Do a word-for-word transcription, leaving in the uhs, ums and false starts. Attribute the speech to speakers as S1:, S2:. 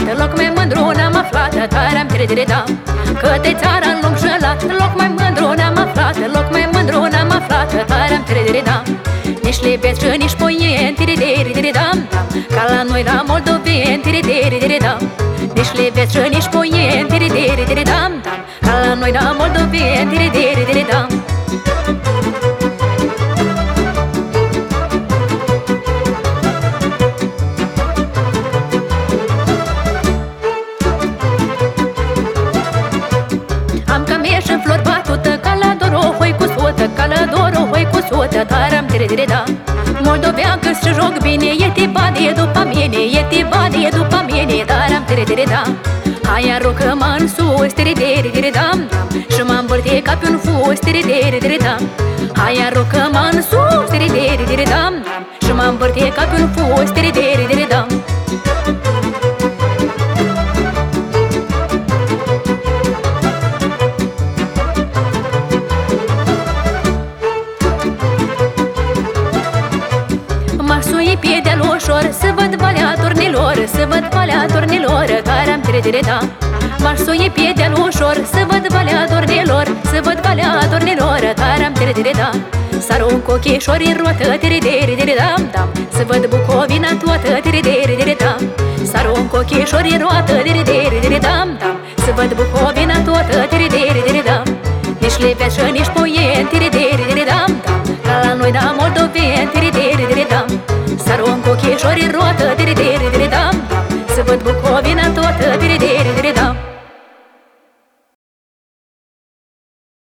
S1: loc mai mândru ne-am aflat, taram tiri-tiri-da. Că de țara în lung și lat, loc mai mândru ne-am aflat, loc mai mândru ne-am aflat, taram tiri-tiri-da. Nici libeți și nici poieni, tiri-tiri-tiri-da, ca la noi la moldoveni, tiri-tiri-tiri-da. Nici libeți și nici poieni, tiri-tiri-tiri-da, ca la noi la moldoveni, tiri-tiri-tiri-da. Taram tiri-tiri-da. Moldoveancă și joc bine, e tibade, e după mine, e tibade, e după mine, taram tiri-tiri-da. Hai aruncă-mă în sus, tiri-tiri-tiri-da, și mă învârte ca pe un fus, tiri-tiri-tiri-da. Hai aruncă-mă în sus, tiri-tiri-tiri-da, și mă învârte ca pe un fus, tiri-tiri-tiri-da. Pe de-al ușor, să văd valea turnilor, să văd valea turnilor, taram tiri-tiri-da. M-aș sui pe de-al ușor, să văd valea turnilor, să văd valea turnilor, taram tiri-tiri-da. S-arunc ochișori în roată, tiri-tiri-tiri-da, să văd Bucovina toată, tiri-tiri-tiri-da. S-arunc ochișori în roată, tiri-tiri-tiri-da, să văd Bucovina toată, tiri-tiri-tiri-da. Nici libeți și nici poieni, tiri-tiri-tiri-da, ca la noi la moldoveni, tiri-tiri-tiri-da. S-arunc ochișori în roată, tiri-tiri-tiri-da, să văd Bucovina toată, tiri-tiri-tiri-da.